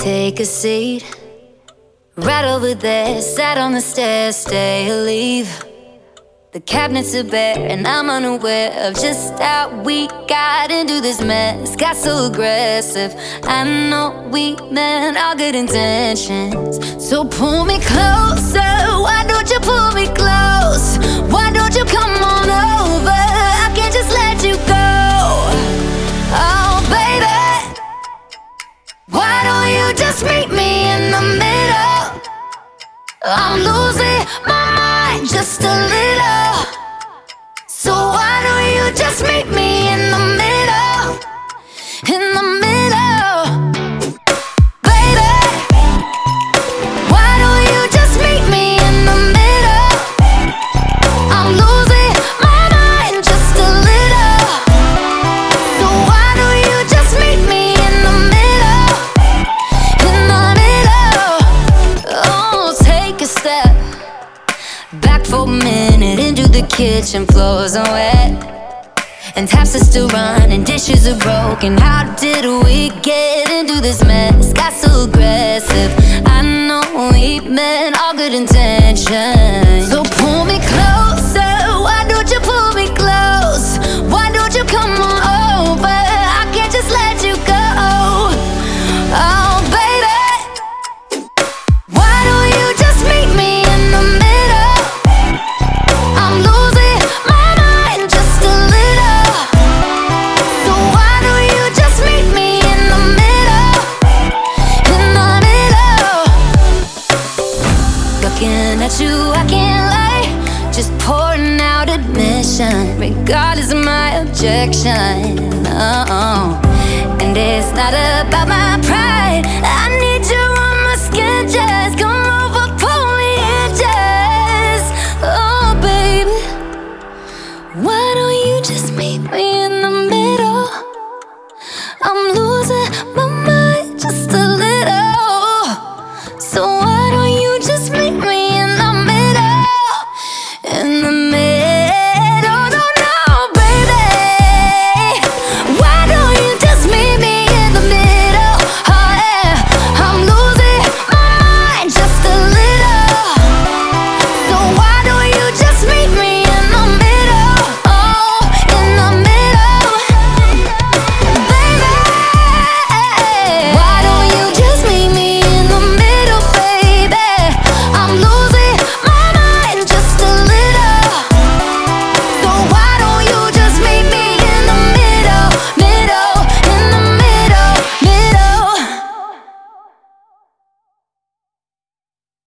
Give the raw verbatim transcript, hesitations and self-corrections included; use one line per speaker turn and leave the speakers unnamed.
Take a seat right over there. Sat on the stairs, stay or leave. The cabinets are bare and I'm unaware of just how we got into this mess. Got so aggressive. I know we meant all good intentions. So pull me closer. Why don't you pull me close? Why don't you come on over? I can't just let you go. Oh baby, why don't you just meet me in the middle? I'm losing my mind just a little. So why don't you just meet me in the middle? In the middle. Baby, why don't you just meet me in the middle? I'm losing my mind just a little. So why don't you just meet me in the middle? In the middle. Oh, take a step back for a minute into the kitchen. Floors are wet and taps are still running, dishes are broken. How did we get into this mess? Got so aggressive. I know we meant all good intentions. So pull me closer. Why don't you pull me close? Why don't you come on over? I can't just let you go. Oh baby, why don't you just meet me in the middle? I'm losing my mind just a little. So why don't you just meet me in the middle? In the middle. Looking at you, I can't lie. Just pouring out admission, regardless of my objection. Oh, and it's not about my pride. I need you on my skin, just come over, pull me in, just. Oh, baby, why don't you just meet me in the middle? I'm losing my